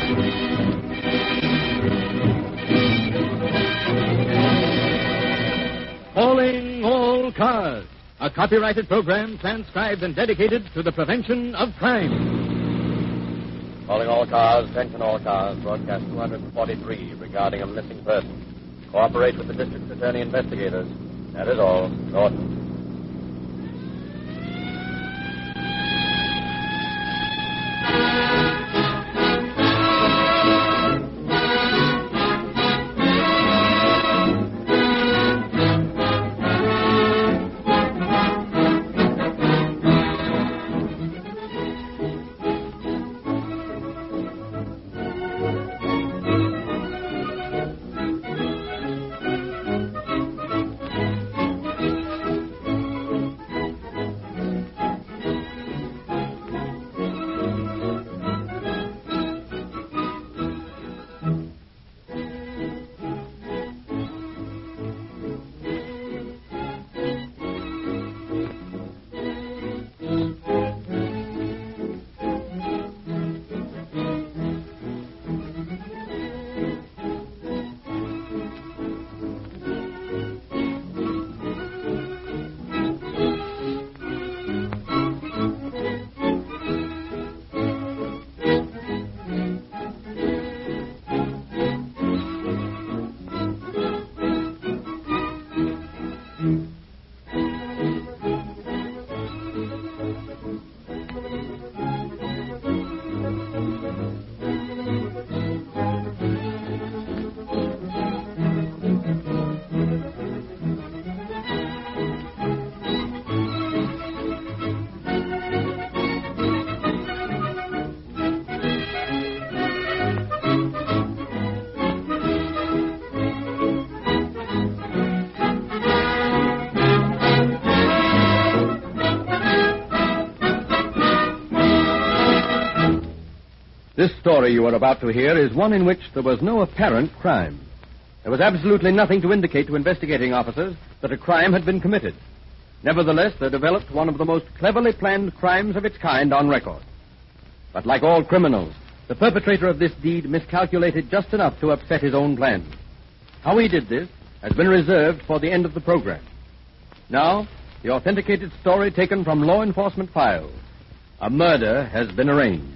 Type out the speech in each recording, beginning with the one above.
Calling All Cars, a copyrighted program transcribed and dedicated to the prevention of crime. Calling all cars, attention all cars, broadcast 243 regarding a missing person. Cooperate with the district attorney investigators. That is all. Gordon. This story you are about to hear is one in which there was no apparent crime. There was absolutely nothing to indicate to investigating officers that a crime had been committed. Nevertheless, there developed one of the most cleverly planned crimes of its kind on record. But like all criminals, the perpetrator of this deed miscalculated just enough to upset his own plans. How he did this has been reserved for the end of the program. Now, the authenticated story taken from law enforcement files. A murder has been arranged.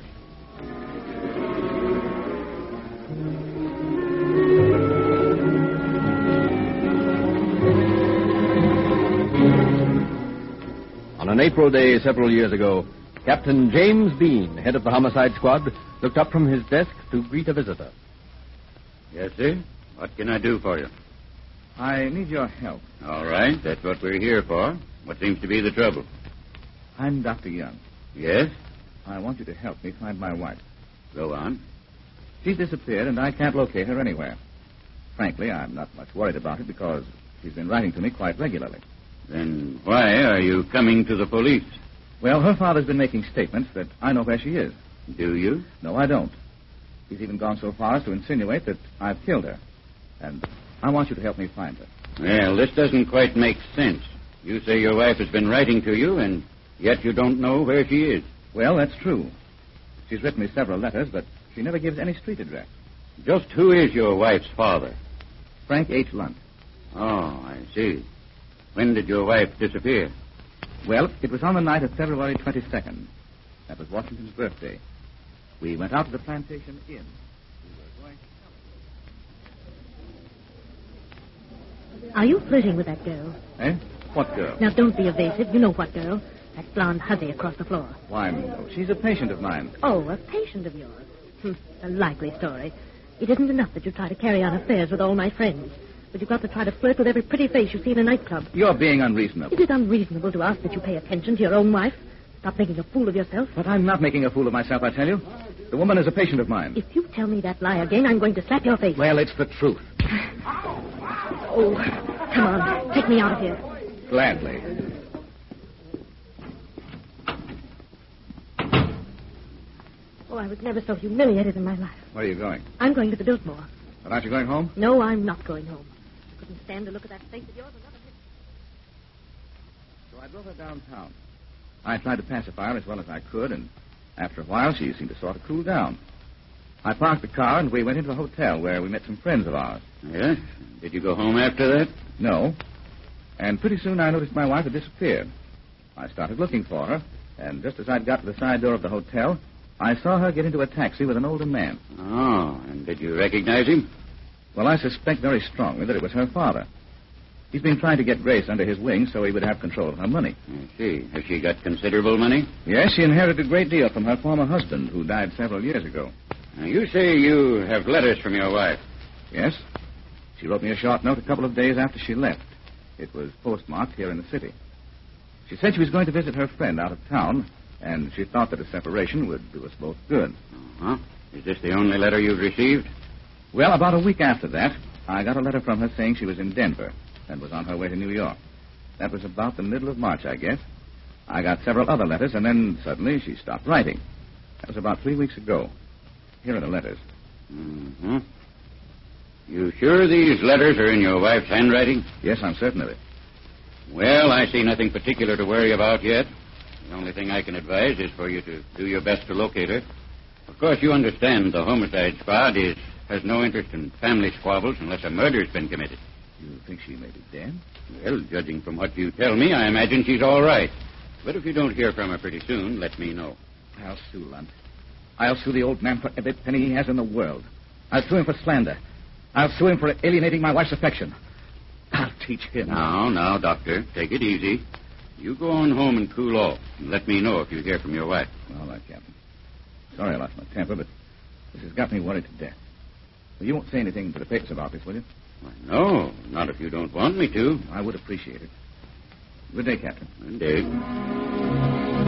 On an April day several years ago, Captain James Bean, head of the homicide squad, looked up from his desk to greet a visitor. Yes, sir? What can I do for you? I need your help. All right, that's what we're here for. What seems to be the trouble? I'm Dr. Young. Yes? I want you to help me find my wife. Go on. She's disappeared, and I can't locate her anywhere. Frankly, I'm not much worried about it because she's been writing to me quite regularly. Then why are you coming to the police? Well, her father's been making statements that I know where she is. Do you? No, I don't. He's even gone so far as to insinuate that I've killed her. And I want you to help me find her. Well, this doesn't quite make sense. You say your wife has been writing to you, and yet you don't know where she is. Well, that's true. She's written me several letters, but she never gives any street address. Just who is your wife's father? Frank H. Lunt. Oh, I see. When did your wife disappear? Well, it was on the night of February 22nd. That was Washington's birthday. We went out to the Plantation Inn. We were going to Are you flirting with that girl? Eh? What girl? Now, don't be evasive. You know what girl. That blonde hussy across the floor. Why, no, she's a patient of mine. Oh, a patient of yours. A likely story. It isn't enough that you try to carry on affairs with all my friends. But you've got to try to flirt with every pretty face you see in a nightclub. You're being unreasonable. Is it unreasonable to ask that you pay attention to your own wife? Stop making a fool of yourself. But I'm not making a fool of myself, I tell you. The woman is a patient of mine. If you tell me that lie again, I'm going to slap your face. Well, it's the truth. Oh, come on. Take me out of here. Gladly. Oh, I was never so humiliated in my life. Where are you going? I'm going to the Biltmore. But aren't you going home? No, I'm not going home. I couldn't stand to look at that face of yours another minute. So I drove her downtown. I tried to pacify her as well as I could, and after a while she seemed to sort of cool down. I parked the car and we went into a hotel where we met some friends of ours. Yes? Did you go home after that? No. And pretty soon I noticed my wife had disappeared. I started looking for her, and just as I'd got to the side door of the hotel, I saw her get into a taxi with an older man. Oh, and did you recognize him? Well, I suspect very strongly that it was her father. He's been trying to get Grace under his wing so he would have control of her money. I see. Has she got considerable money? Yes, she inherited a great deal from her former husband, who died several years ago. Now, you say you have letters from your wife. Yes. She wrote me a short note a couple of days after she left. It was postmarked here in the city. She said she was going to visit her friend out of town, and she thought that a separation would do us both good. Uh-huh. Is this the only letter you've received? Well, about a week after that, I got a letter from her saying she was in Denver and was on her way to New York. That was about the middle of March, I guess. I got several other letters, and then suddenly she stopped writing. That was about 3 weeks ago. Here are the letters. Mm-hmm. You sure these letters are in your wife's handwriting? Yes, I'm certain of it. Well, I see nothing particular to worry about yet. The only thing I can advise is for you to do your best to locate her. Of course, you understand the homicide squad has no interest in family squabbles unless a murder's been committed. You think she may be dead? Well, judging from what you tell me, I imagine she's all right. But if you don't hear from her pretty soon, let me know. I'll sue Lunt. I'll sue the old man for every penny he has in the world. I'll sue him for slander. I'll sue him for alienating my wife's affection. I'll teach him. Now, Doctor, take it easy. You go on home and cool off, and let me know if you hear from your wife. All right, Captain. Sorry I lost my temper, but this has got me worried to death. Well, you won't say anything to the papers about this, will you? Why, no, not if you don't want me to. I would appreciate it. Good day, Captain. Good day.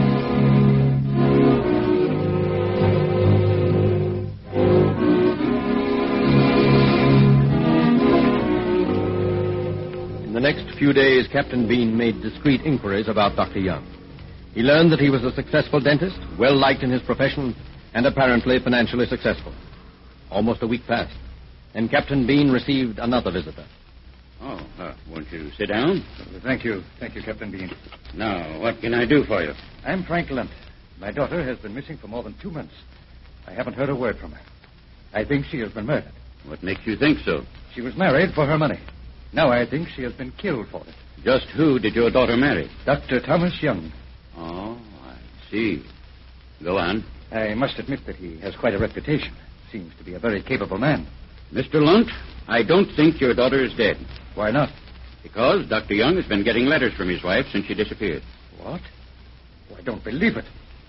In the next few days, Captain Bean made discreet inquiries about Dr. Young. He learned that he was a successful dentist, well-liked in his profession, and apparently financially successful. Almost a week passed, and Captain Bean received another visitor. Oh, won't you sit down? Thank you. Thank you, Captain Bean. Now, what can I do for you? I'm Frank Lunt. My daughter has been missing for more than 2 months. I haven't heard a word from her. I think she has been murdered. What makes you think so? She was married for her money. Now I think she has been killed for it. Just who did your daughter marry? Dr. Thomas Young. Oh, I see. Go on. I must admit that he has quite a reputation. Seems to be a very capable man. Mr. Lunt, I don't think your daughter is dead. Why not? Because Dr. Young has been getting letters from his wife since she disappeared. What? Oh, I don't believe it.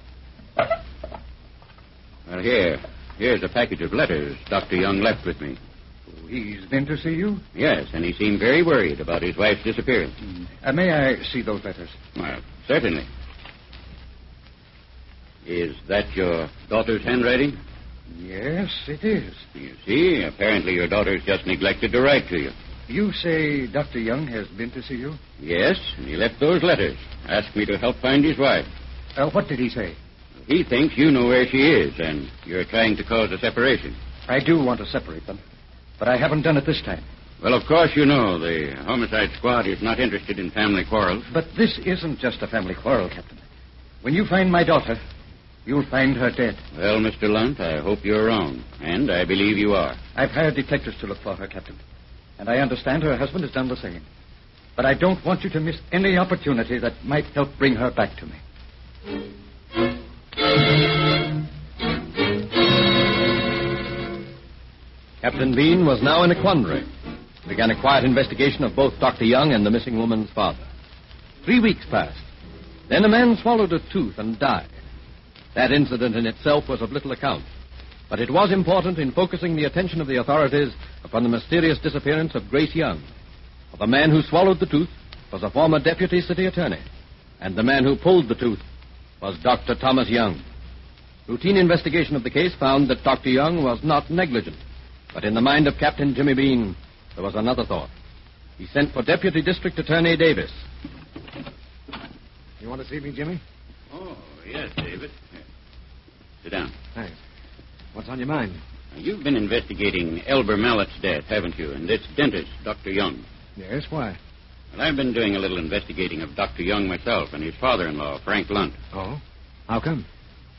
Well, here's a package of letters Dr. Young left with me. Oh, he's been to see you? Yes, and he seemed very worried about his wife's disappearance. May I see those letters? Well, certainly. Is that your daughter's handwriting? Yes, it is. You see, apparently your daughter's just neglected to write to you. You say Dr. Young has been to see you? Yes, and he left those letters. Asked me to help find his wife. What did he say? He thinks you know where she is, and you're trying to cause a separation. I do want to separate them, but I haven't done it this time. Well, of course you know the homicide squad is not interested in family quarrels. But this isn't just a family quarrel, Captain. When you find my daughter, you'll find her dead. Well, Mr. Lunt, I hope you're wrong, and I believe you are. I've hired detectives to look for her, Captain, and I understand her husband has done the same. But I don't want you to miss any opportunity that might help bring her back to me. Captain Bean was now in a quandary. He began a quiet investigation of both Dr. Young and the missing woman's father. 3 weeks passed. Then a man swallowed a tooth and died. That incident in itself was of little account, but it was important in focusing the attention of the authorities upon the mysterious disappearance of Grace Young. For the man who swallowed the tooth was a former deputy city attorney, and the man who pulled the tooth was Dr. Thomas Young. Routine investigation of the case found that Dr. Young was not negligent, but in the mind of Captain Jimmy Bean, there was another thought. He sent for Deputy District Attorney Davis. You want to see me, Jimmy? Oh, yes, David. Here. Sit down. Thanks. What's on your mind? Now, you've been investigating Elber Mallett's death, haven't you? And this dentist, Dr. Young. Yes, why? Well, I've been doing a little investigating of Dr. Young myself and his father-in-law, Frank Lunt. Oh? How come?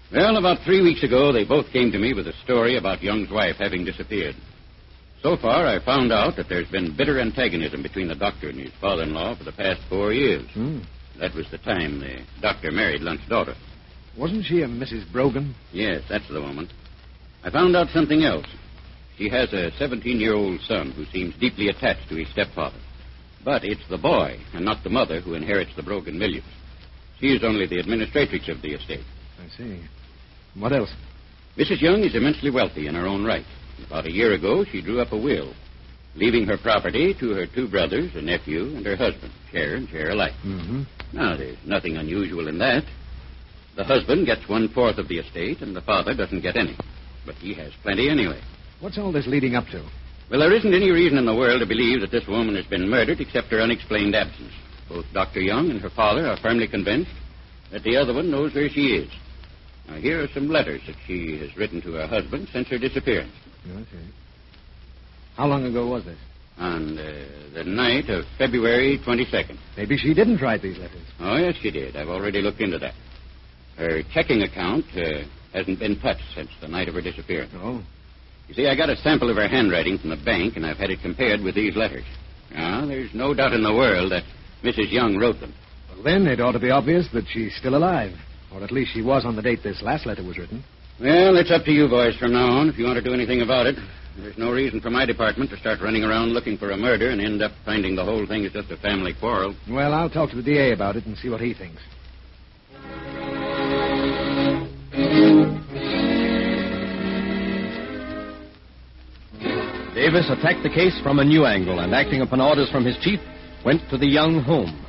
Well, about 3 weeks ago, they both came to me with a story about Young's wife having disappeared. So far, I found out that there's been bitter antagonism between the doctor and his father-in-law for the past 4 years. That was the time the doctor married Lunt's daughter. Wasn't she a Mrs. Brogan? Yes, that's the woman. I found out something else. She has a 17-year-old son who seems deeply attached to his stepfather. But it's the boy and not the mother who inherits the Brogan millions. She is only the administratrix of the estate. I see. What else? Mrs. Young is immensely wealthy in her own right. About a year ago, she drew up a will, leaving her property to her 2 brothers, a nephew, and her husband, share and share alike. Now, there's nothing unusual in that. The husband gets 1/4 of the estate, and the father doesn't get any. But he has plenty anyway. What's all this leading up to? Well, there isn't any reason in the world to believe that this woman has been murdered except her unexplained absence. Both Dr. Young and her father are firmly convinced that the other one knows where she is. Now, here are some letters that she has written to her husband since her disappearance. Okay. How long ago was this? On the night of February 22nd. Maybe she didn't write these letters. Oh, yes, she did. I've already looked into that. Her checking account hasn't been touched since the night of her disappearance. Oh. You see, I got a sample of her handwriting from the bank, and I've had it compared with these letters. Now, there's no doubt in the world that Mrs. Young wrote them. Well, then it ought to be obvious that she's still alive. Or at least she was on the date this last letter was written. Well, it's up to you boys from now on if you want to do anything about it. There's no reason for my department to start running around looking for a murder and end up finding the whole thing is just a family quarrel. Well, I'll talk to the DA about it and see what he thinks. Davis attacked the case from a new angle and, acting upon orders from his chief, went to the Young home.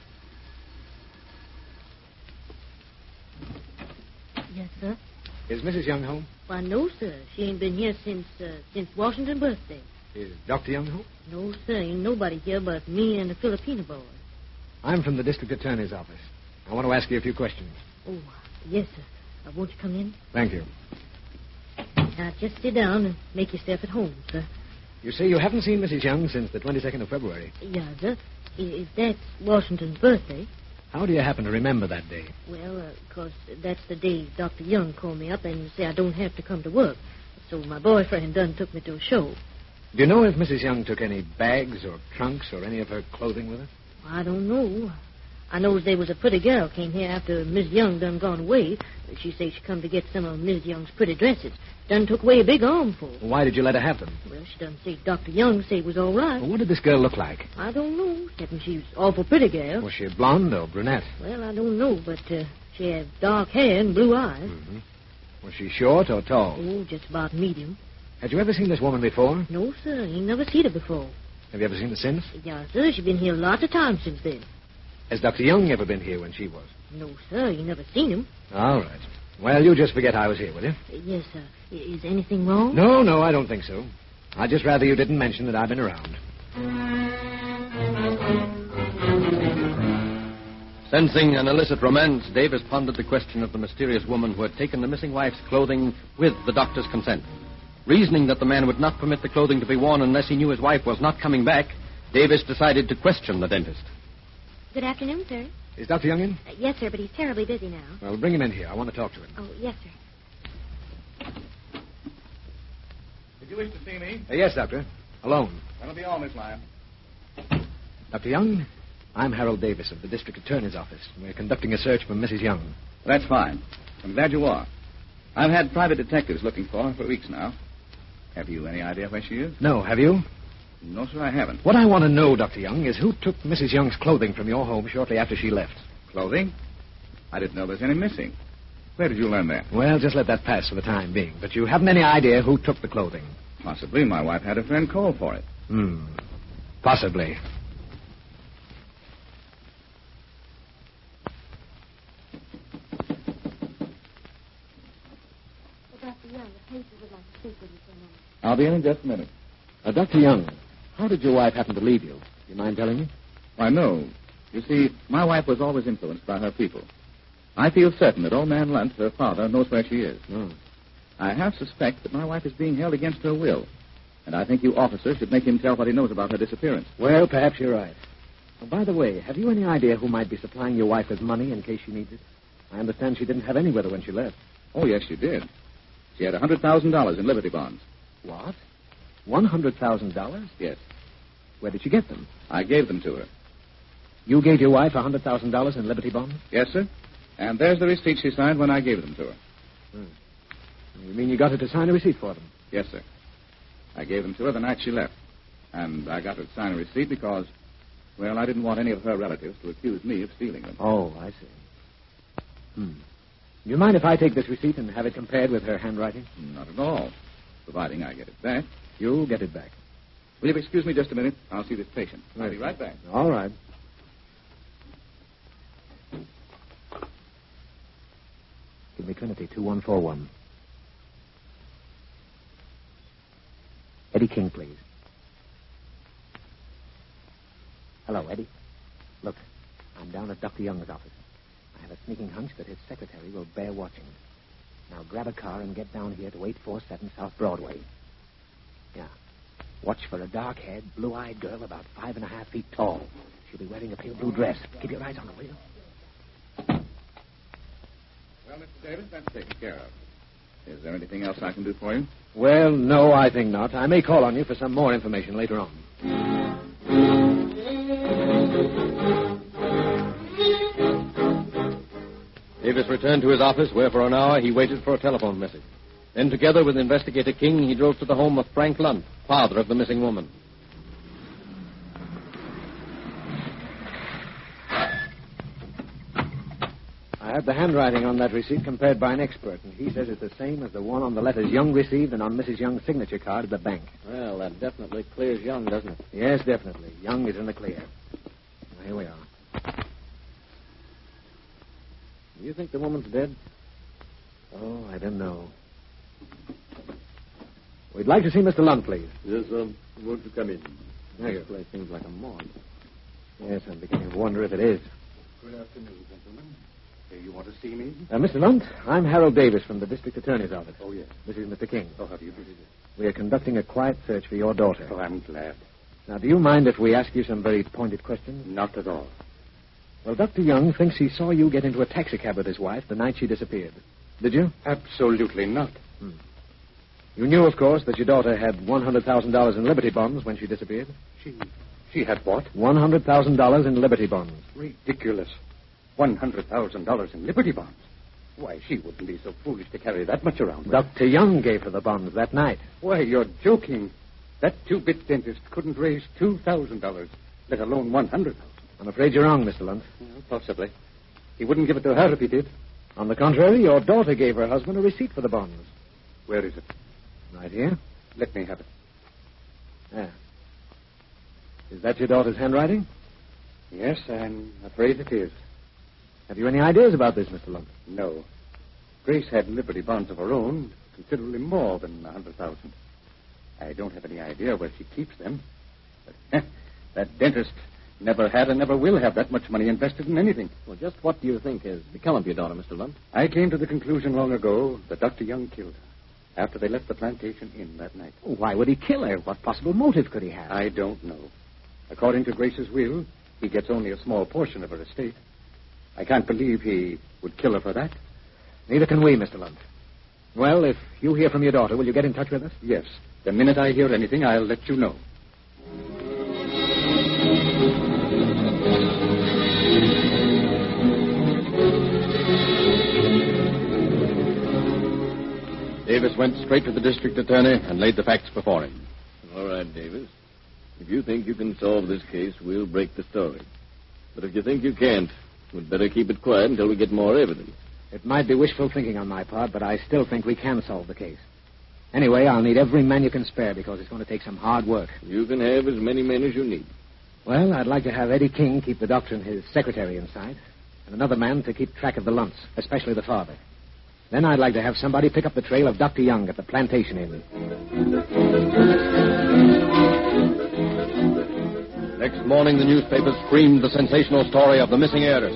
Yes, sir. Is Mrs. Young home? Why, no, sir. She ain't been here since Washington's birthday. Is Dr. Young home? No, sir. Ain't nobody here but me and the Filipino boy. I'm from the district attorney's office. I want to ask you a few questions. Oh, yes, sir. Won't you come in? Thank you. Now, just sit down and make yourself at home, sir. You say you haven't seen Mrs. Young since the 22nd of February. Yeah, sir. If that's Washington's birthday. How do you happen to remember that day? Well, 'cause that's the day Dr. Young called me up and said I don't have to come to work. So my boyfriend done took me to a show. Do you know if Mrs. Young took any bags or trunks or any of her clothing with her? I don't know. I knows there was a pretty girl came here after Miss Young done gone away. She say she come to get some of Miss Young's pretty dresses. Done took away a big armful. Why did you let her have them? Well, she done say Dr. Young say it was all right. Well, what did this girl look like? I don't know, except she was awful pretty girl. Was she blonde or brunette? Well, I don't know, but she had dark hair and blue eyes. Mm-hmm. Was she short or tall? Oh, just about medium. Had you ever seen this woman before? No, sir. Ain't never seen her before. Have you ever seen her since? Yeah, sir. She been here lots of times since then. Has Dr. Young ever been here when she was? No, sir. You never seen him. All right. Well, you just forget I was here, will you? Yes, sir. Is anything wrong? No, I don't think so. I'd just rather you didn't mention that I've been around. Sensing an illicit romance, Davis pondered the question of the mysterious woman who had taken the missing wife's clothing with the doctor's consent. Reasoning that the man would not permit the clothing to be worn unless he knew his wife was not coming back, Davis decided to question the dentist. Good afternoon, sir. Is Dr. Young in? Yes, sir, but he's terribly busy now. Well, bring him in here. I want to talk to him. Oh, yes, sir. Did you wish to see me? Yes, Doctor. Alone. That'll be all, Miss Lyon. Dr. Young, I'm Harold Davis of the district attorney's office. We're conducting a search for Mrs. Young. That's fine. I'm glad you are. I've had private detectives looking for her for weeks now. Have you any idea where she is? No, have you? No, sir, I haven't. What I want to know, Dr. Young, is who took Mrs. Young's clothing from your home shortly after she left. Clothing? I didn't know there was any missing. Where did you learn that? Well, just let that pass for the time being. But you haven't any idea who took the clothing. Possibly. My wife had a friend call for it. Possibly. Dr. Young, the patient would like to speak with you for a moment. I'll be in just a minute. Dr. Young, how did your wife happen to leave you? Do you mind telling me? Why, no. You see, my wife was always influenced by her people. I feel certain that old man Lunt, her father, knows where she is. Oh. I half suspect that my wife is being held against her will. And I think you officers should make him tell what he knows about her disappearance. Well, perhaps you're right. Oh, by the way, have you any idea who might be supplying your wife with money in case she needs it? I understand she didn't have any with her when she left. Oh, yes, she did. She had $100,000 in Liberty bonds. What? $100,000? Yes. Where did she get them? I gave them to her. You gave your wife $100,000 in Liberty bonds? Yes, sir. And there's the receipt she signed when I gave them to her. You mean you got her to sign a receipt for them? Yes, sir. I gave them to her the night she left. And I got her to sign a receipt because, well, I didn't want any of her relatives to accuse me of stealing them. Oh, I see. You mind if I take this receipt and have it compared with her handwriting? Not at all, providing I get it back. You'll get it back. Will you excuse me just a minute? I'll see this patient. I'll be right back. All right. Give me Trinity 2141. Eddie King, please. Hello, Eddie. Look, I'm down at Dr. Young's office. I have a sneaking hunch that his secretary will bear watching. Now grab a car and get down here to 847 South Broadway. Yeah. Watch for a dark-haired, blue-eyed girl about 5.5 feet tall. She'll be wearing a pale blue dress. Keep your eyes on her, will you? Well, Mr. Davis, that's taken care of. Is there anything else I can do for you? Well, no, I think not. I may call on you for some more information later on. Davis returned to his office, where for an hour he waited for a telephone message. Then, together with Investigator King, he drove to the home of Frank Lunt, father of the missing woman. I have the handwriting on that receipt compared by an expert, and he says it's the same as the one on the letters Young received and on Mrs. Young's signature card at the bank. Well, that definitely clears Young, doesn't it? Yes, definitely. Young is in the clear. Now, here we are. Do you think the woman's dead? Oh, I don't know. We'd like to see Mr. Lunt, please. Yes, sir. Won't you come in? There you This place seems like a morgue. Yes, I'm beginning to wonder if it is. Good afternoon, gentlemen. You want to see me? Mr. Lunt, I'm Harold Davis from the District Attorney's Office. Oh, yes. This is Mr. King. Oh, how do you do? We are conducting a quiet search for your daughter. Oh, I'm glad. Now, do you mind if we ask you some very pointed questions? Not at all. Well, Dr. Young thinks he saw you get into a taxicab with his wife the night she disappeared. Did you? Absolutely not. You knew, of course, that your daughter had $100,000 in Liberty bonds when she disappeared? She had what? $100,000 in Liberty bonds. Ridiculous. $100,000 in Liberty bonds. Why, she wouldn't be so foolish to carry that much around with her. Dr. Young gave her the bonds that night. Why, you're joking. That two-bit dentist couldn't raise $2,000, let alone $100,000. I'm afraid you're wrong, Mr. Lunt. Possibly. He wouldn't give it to her if he did. On the contrary, your daughter gave her husband a receipt for the bonds. Where is it? Right here. Let me have it. There. Is that your daughter's handwriting? Yes, I'm afraid it is. Have you any ideas about this, Mr. Lunt? No. Grace had Liberty bonds of her own, considerably more than $100,000. I don't have any idea where she keeps them. But that dentist never had and never will have that much money invested in anything. Well, just what do you think has become of your daughter, Mr. Lunt? I came to the conclusion long ago that Dr. Young killed her after they left the plantation inn that night. Why would he kill her? What possible motive could he have? I don't know. According to Grace's will, he gets only a small portion of her estate. I can't believe he would kill her for that. Neither can we, Mr. Lunt. Well, if you hear from your daughter, will you get in touch with us? Yes. The minute I hear anything, I'll let you know. Davis went straight to the district attorney and laid the facts before him. All right, Davis. If you think you can solve this case, we'll break the story. But if you think you can't, we'd better keep it quiet until we get more evidence. It might be wishful thinking on my part, but I still think we can solve the case. Anyway, I'll need every man you can spare because it's going to take some hard work. You can have as many men as you need. Well, I'd like to have Eddie King keep the doctor and his secretary inside, and another man to keep track of the Lunts, especially the father. Then I'd like to have somebody pick up the trail of Dr. Young at the plantation inn. Next morning, the newspapers screamed the sensational story of the missing heiress.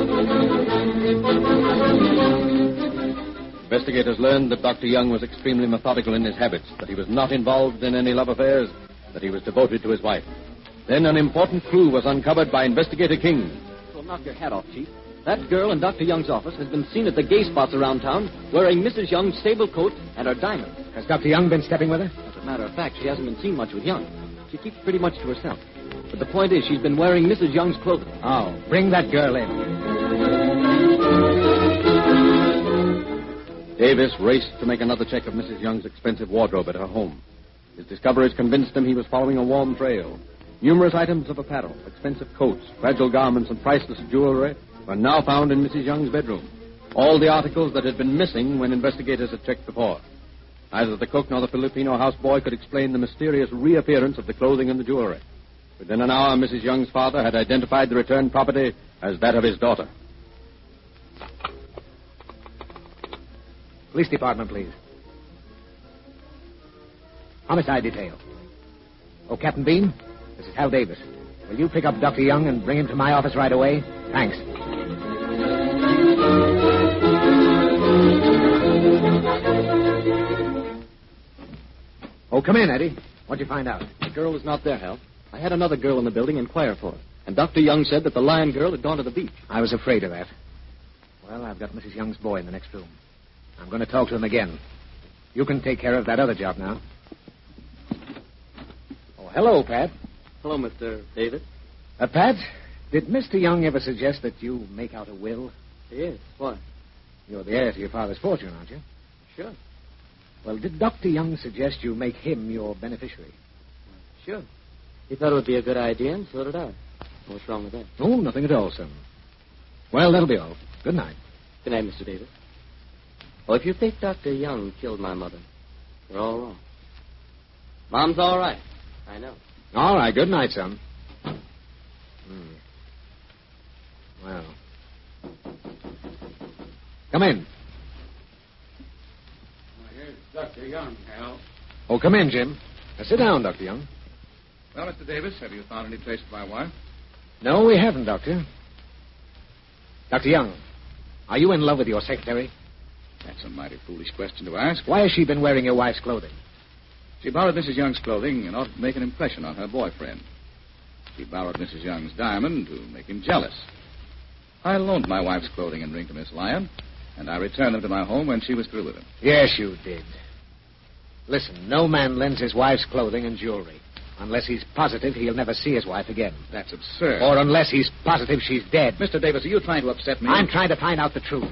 Investigators learned that Dr. Young was extremely methodical in his habits, that he was not involved in any love affairs, that he was devoted to his wife. Then an important clue was uncovered by Investigator King. Well, knock your hat off, Chief. That girl in Dr. Young's office has been seen at the gay spots around town wearing Mrs. Young's sable coat and her diamonds. Has Dr. Young been stepping with her? As a matter of fact, she hasn't been seen much with Young. She keeps pretty much to herself. But the point is, she's been wearing Mrs. Young's clothing. Oh, bring that girl in. Davis raced to make another check of Mrs. Young's expensive wardrobe at her home. His discoveries convinced him he was following a warm trail. Numerous items of apparel, expensive coats, fragile garments, and priceless jewelry were now found in Mrs. Young's bedroom. All the articles that had been missing when investigators had checked before. Neither the cook nor the Filipino houseboy could explain the mysterious reappearance of the clothing and the jewelry. Within an hour, Mrs. Young's father had identified the returned property as that of his daughter. Police department, please. Homicide detail. Oh, Captain Bean, this is Hal Davis. Will you pick up Dr. Young and bring him to my office right away? Thanks. Oh, come in, Eddie. What'd you find out? The girl is not there, Hal. I had another girl in the building inquire for her. And Dr. Young said that the lion girl had gone to the beach. I was afraid of that. Well, I've got Mrs. Young's boy in the next room. I'm going to talk to him again. You can take care of that other job now. Oh, hello, Pat. Hello, Mr. Davis. Pat, did Mr. Young ever suggest that you make out a will? Yes. Why? You're the heir to your father's fortune, aren't you? Sure. Well, did Dr. Young suggest you make him your beneficiary? Sure. He thought it would be a good idea, and so did I. What's wrong with that? Oh, nothing at all, son. Well, that'll be all. Good night. Good night, Mr. Davis. Oh, if you think Dr. Young killed my mother, you're all wrong. Mom's all right. I know. All right. Good night, son. Well. Come in. Here's Dr. Young, Hal. Oh, come in, Jim. Now, sit down, Dr. Young. Well, Mr. Davis, have you found any trace of my wife? No, we haven't, Doctor. Dr. Young, are you in love with your secretary? That's a mighty foolish question to ask. Why has she been wearing your wife's clothing? She borrowed Mrs. Young's clothing in order to make an impression on her boyfriend. She borrowed Mrs. Young's diamond to make him jealous. I loaned my wife's clothing and ring to Miss Lyon, and I returned them to my home when she was through with them. Yes, you did. Listen, no man lends his wife's clothing and jewelry unless he's positive he'll never see his wife again. That's absurd. Or unless he's positive she's dead. Mr. Davis, are you trying to upset me? I'm trying to find out the truth.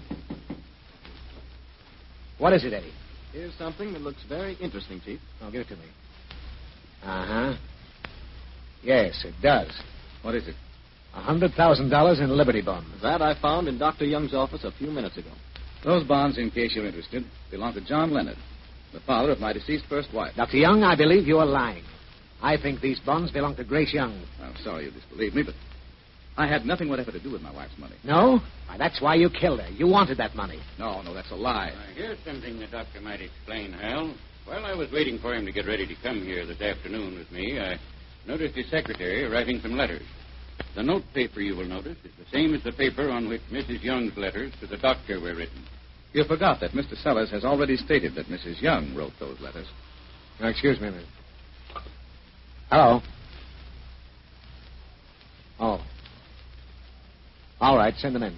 What is it, Eddie? Here's something that looks very interesting, Chief. Oh, give it to me. Uh-huh. Yes, it does. What is it? $100,000 in Liberty bonds. That I found in Dr. Young's office a few minutes ago. Those bonds, in case you're interested, belong to John Leonard, the father of my deceased first wife. Dr. Young, I believe you are lying. I think these bonds belong to Grace Young. I'm sorry you disbelieve me, but I had nothing whatever to do with my wife's money. No? Why, that's why you killed her. You wanted that money. No, that's a lie. Here's something the doctor might explain, Hal. While I was waiting for him to get ready to come here this afternoon with me, I noticed his secretary writing some letters. The note paper, you will notice, is the same as the paper on which Mrs. Young's letters to the doctor were written. You forgot that Mr. Sellers has already stated that Mrs. Young wrote those letters. Now, excuse me a minute. Hello? Oh. All right, send them in.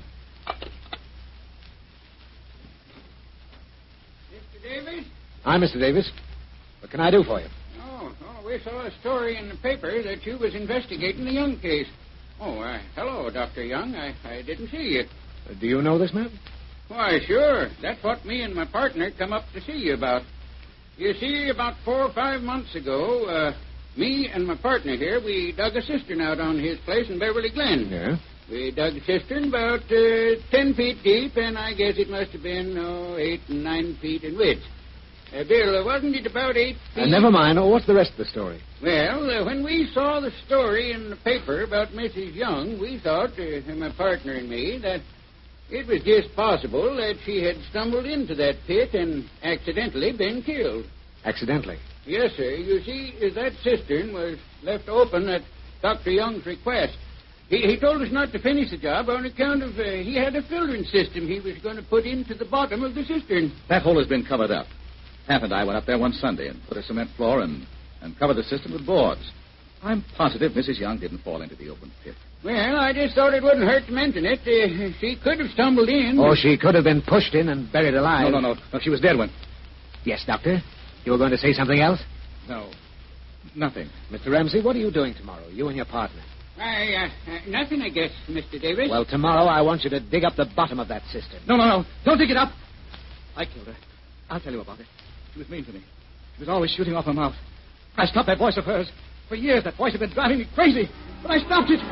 Mr. Davis? Hi, Mr. Davis. What can I do for you? Oh, we saw a story in the paper that you was investigating the Young case. Oh, hello, Dr. Young. I didn't see you. Do you know this man? Why, sure. That's what me and my partner come up to see you about. You see, about 4 or 5 months ago, me and my partner here, we dug a cistern out on his place in Beverly Glen. Yeah? We dug a cistern about 10 feet deep, and I guess it must have been 8 and 9 feet in width. Bill, wasn't it about 8 feet? Never mind. Oh, what's the rest of the story? Well, when we saw the story in the paper about Mrs. Young, we thought, my partner and me, that it was just possible that she had stumbled into that pit and accidentally been killed. Accidentally? Yes, sir. You see, that cistern was left open at Dr. Young's request. He told us not to finish the job on account of he had a filtering system he was going to put into the bottom of the cistern. That hole has been covered up. Hap and I went up there one Sunday and put a cement floor and covered the system with boards. I'm positive Mrs. Young didn't fall into the open pit. Well, I just thought it wouldn't hurt to mention it. She could have stumbled in. Or she could have been pushed in and buried alive. No. She was dead when... Yes, Doctor? You were going to say something else? No. Nothing. Mr. Ramsey, what are you doing tomorrow, you and your partner? Nothing, I guess, Mr. Davis. Well, tomorrow I want you to dig up the bottom of that cistern. No. Don't dig it up. I killed her. I'll tell you about it. She was mean to me. She was always shooting off her mouth. I stopped that voice of hers. For years, that voice had been driving me crazy. But I stopped it.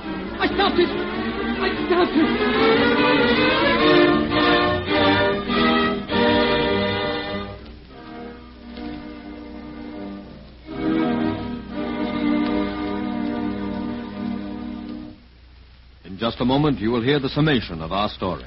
In just a moment, you will hear the summation of our story.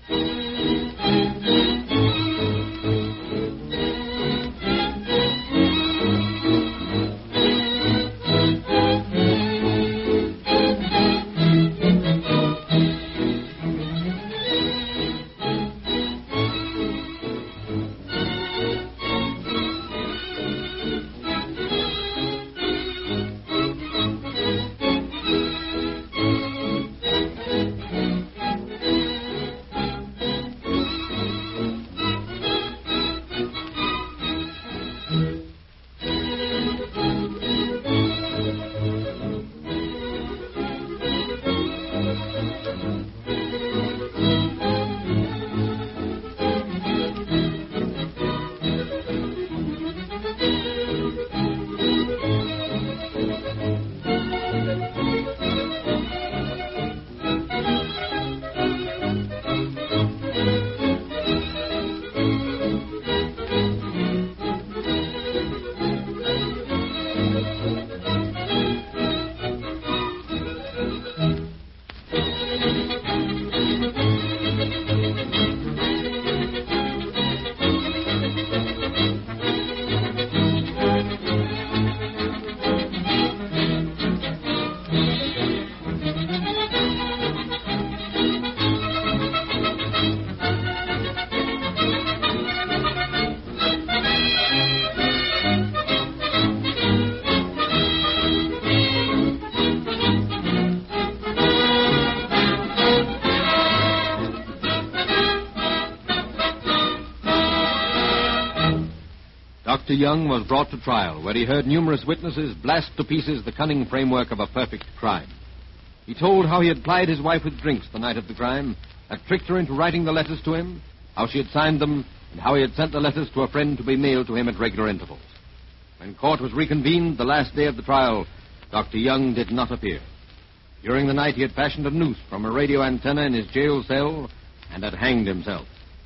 Dr. Young was brought to trial, where he heard numerous witnesses blast to pieces the cunning framework of a perfect crime. He told how he had plied his wife with drinks the night of the crime, had tricked her into writing the letters to him, how she had signed them, and how he had sent the letters to a friend to be mailed to him at regular intervals. When court was reconvened the last day of the trial, Dr. Young did not appear. During the night, he had fashioned a noose from a radio antenna in his jail cell and had hanged himself.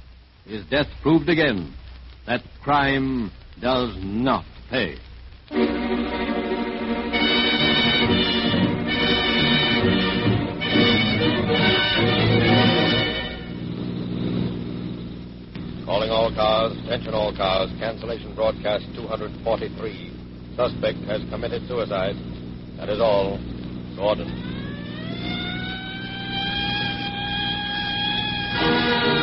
His death proved again that crime does not pay. Calling all cars, attention all cars, cancellation broadcast 243. Suspect has committed suicide. That is all. Gordon.